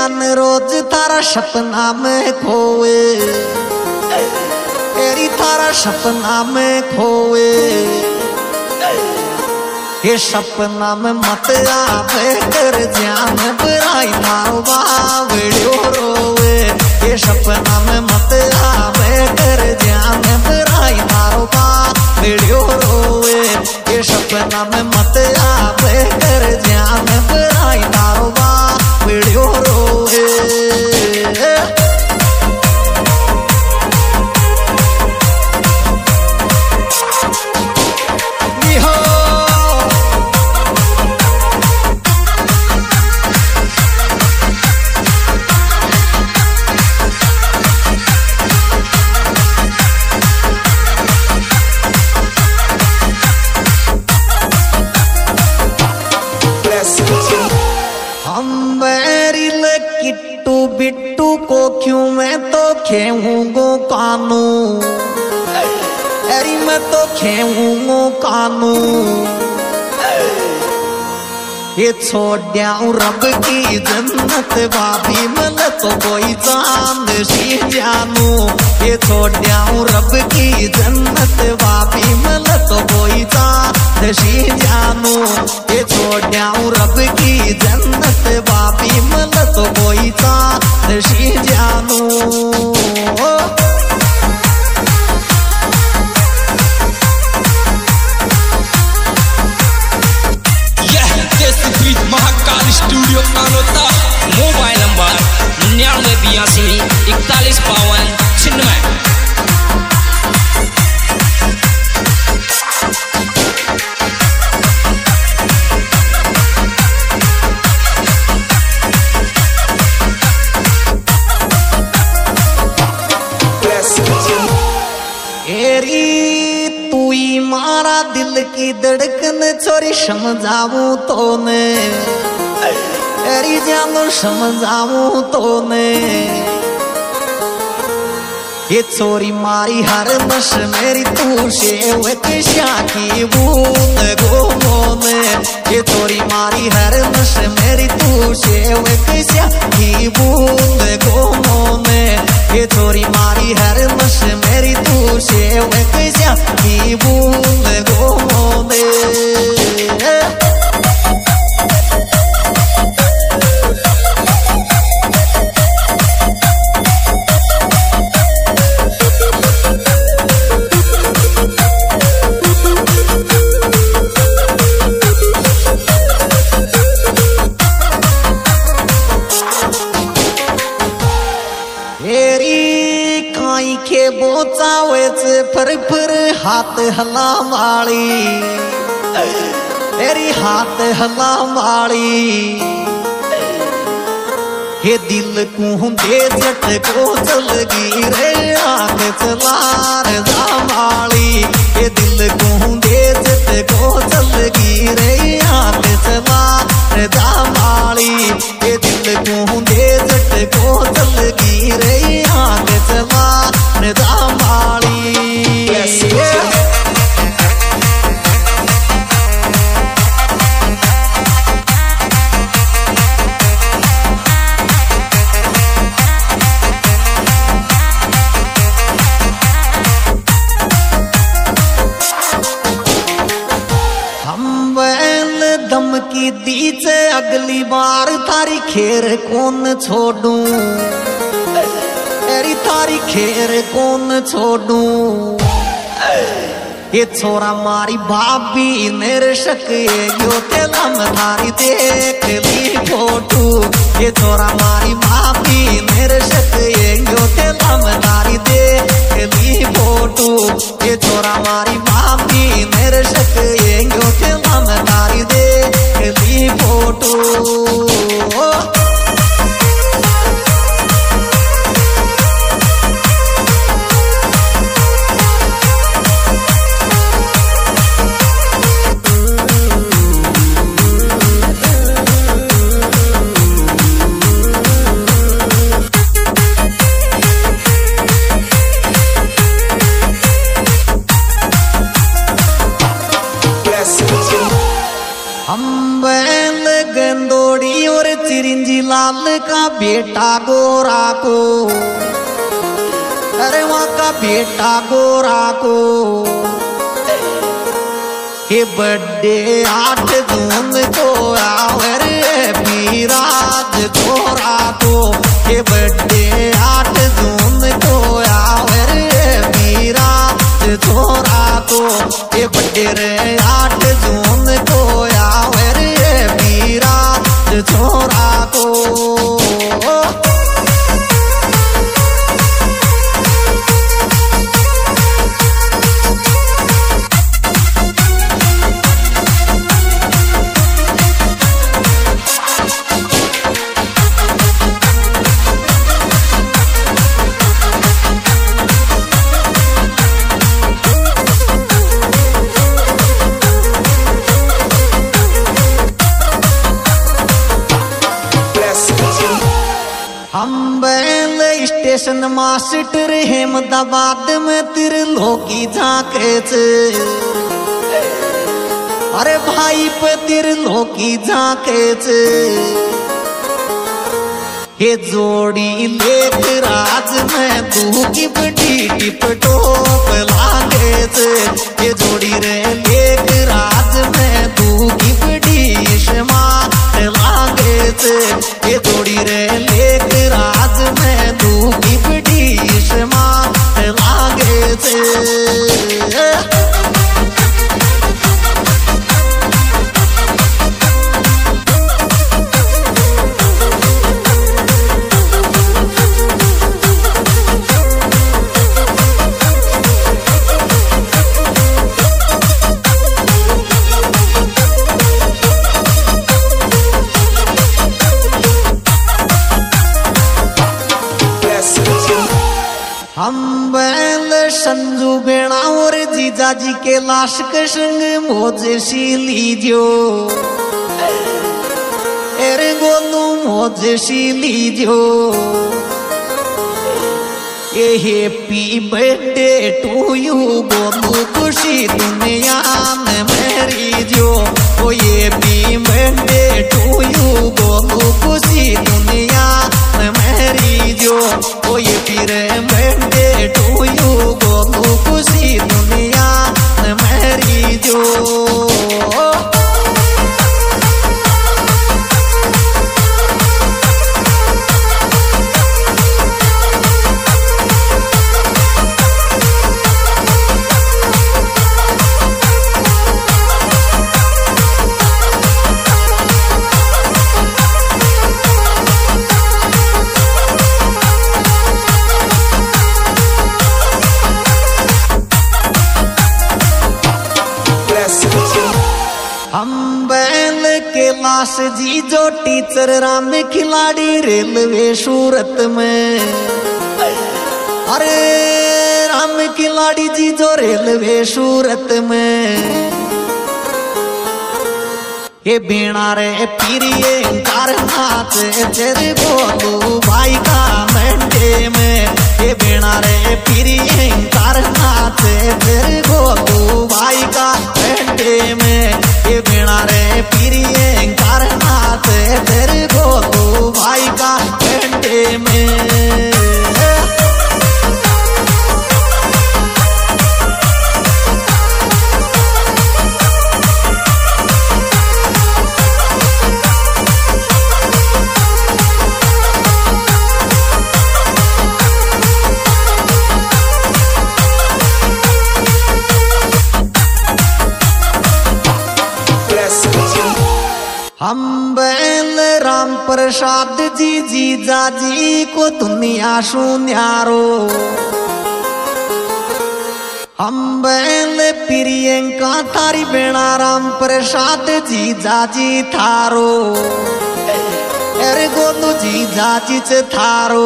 जान रोज तारा सपना में खोए, तेरी तारा सपना में खोए। ये सपना में मत आवे कर जान बुराई थारो बावड़ियो रोवे। ये सपना में मत आवे कर जान बुराई थारो बावड़ियो रोवे। ये सपना में मत आवे कर जान बुराई थारो बावड़ियो रोवे। हम बैरिल किट्टू बिट्टू को क्यों मैं तो खेऊंगो कानू, अरे मैं तो खेऊंगो कानू। ये छोड़ दियाऊं रब की जन्नत भाभी मन तो कोई चांद सी जानू। ये छोड़ दियाऊं रब की जन्नत भाभी मन तो कोई चांद सी जानू। ये छोड़ दियाऊं रब की जन्नत भाभी मन तो कोई चांद सी जानू। Mahakal studio Kanota. Mobile number 9982 4152 96। मारा दिल की धड़कन छोरी समझाऊं तो ने, तेरी जानू समझाऊं तो ने। ये छोरी मारी हर नस मेरी तू से किसा की बूंद गोमोने। ये छोरी मारी हर नस मेरी तू से किसा की बूंद गोमोने। ये छोरी मारी हर नस मेरी तू से किसा की बूंद गोमोने। के बोचावेच फर हाथ हला वाली, तेरी हाथ हला वाली। ये दिल को दे जट को चलगी रे आग चला रजा वाली। ये दिल को दे जट को चलगी रे आग चला रजा वाली। ये दिल को दे जट को चलगी रे आग चला रजा वाली। धमकी दीजे अगली बार थारी खेर कौन छोड़ू, तेरी थारी खेर कौन छोड़ू। ये छोरा मारी भाभी मेरे शक यो तेला में थारी देख ली फोटू। ये छोरा मारी भाभी मेरे शक यो तेला में थारी देख ली फोटू। ये छोरा मारी भाभी मेरे शक यो तेला में थारी देख ली फोटू। हम बैल गंदोड़ी और चिरंजी लाल का बेटा गोरा को, अरे वहाँ का बेटा गोरा को ये बर्थडे 8 जून को आवे रे पीराज छोरा को, ये बर्थडे 8 जून को आवे रे पीराज छोरा को, ये बर्थडे रे 8 जून को आवे रे पीराज छोरा को। हम बैल स्टेशन मास्टर अहमदाबाद में त्रिलोकी झांके छे, अरे भाई पे त्रिलोकी झांके छे, ये जोड़ी लेख राज में तू की बड़ी टिप टोप लागे छे, ये जोड़ी रे लेख राज में तू की बड़ी स्मार्ट लागे छे, ये जोड़ी रे लेख राज में तू की बड़ी स्मार्ट लागे छे। हम बैल संजू बेड़ा और जीजाजी के लाश के संग मोजे सी लीजियो, अरे गोलू मोजे सी लीजियो, ये happy birthday to you Golu खुशी दुनिया में मेरी जो, ओ ये happy birthday to you Golu खुशी दुनिया में मेरी जो, ओ ये फिर बर्थडे टू यू गोलू खुशी दुनिया में मेरी जो। हम बैल के लाश जी जो टीचर राम खिलाड़ी रेलवे सूरत में, अरे राम खिलाड़ी जी जो रेलवे सूरत में, ये बीणा रे पीरिये कारनाथ तेरे बोलू भाई का मंडे में, ये बीणा रे पीरिये कारनाथ तेरे बोलू भाई का मंडे में, ये बीणा रे पीरिये कारनाथ तेरे बोलू भाई का मंडे में। हम बैल राम प्रसाद जी जीजा जी को दुनिया सुन्यारो, हम बैल प्रियंका थारी बेड़ा राम प्रसाद जीजा जी थारो, अरे गोलू जीजा जी च थारो,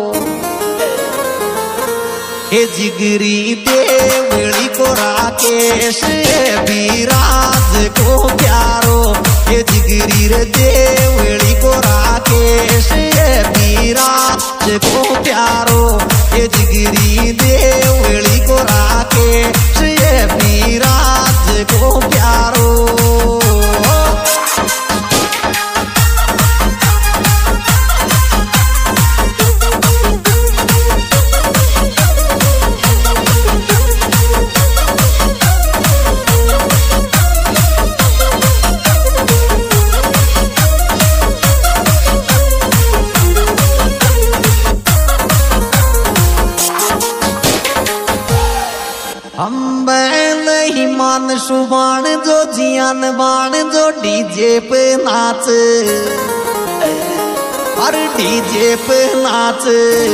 हे जिगरी देवड़ी को राकेश विराज को प्यारो, ये जिगरी रे देवड़ी को राकेश विराज को प्यारो, ये जिगरी देवड़ी को राकेश विराज को प्यारो। बाण सुबान जो जियान बाण जो डीजे पे नाच और डीजे पे नाच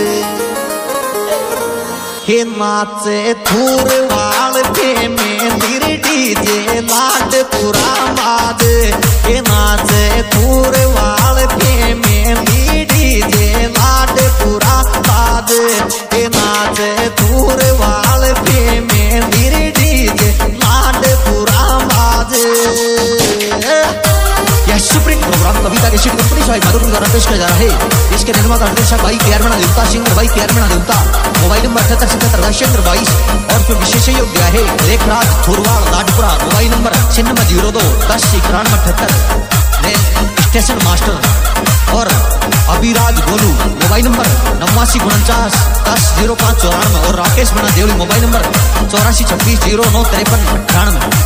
हे नाचे थूर वाल पे मेंदिर डीजे लाड पूरा बाज हे नाचे थूर वाल पे मेंदी डीजे लाड पूरा बाज हे नाचे थूर वाल पे मेंदिर डीजे लाड पूरा बाज। यह सुप्रीम प्रोग्राम कविता के कंपनी साहिब माधुरी द्वारा पेश किया जा रहा है। इसके निर्माता निर्देशक भाई के आर मीणा देवता, सिंगर भाई के आर मीणा देवता। मोबाइल नंबर 7877 और फिर विशेष सहयोग दिया है Lekhraj Thurwad Ladpura. Mobile number 9602 10 91 78। Station master और अभिराज गोलू। मोबाइल नंबर 8949 10 05 94 और राकेश मीणा देवली। Mobile number 84 26 09 53 98।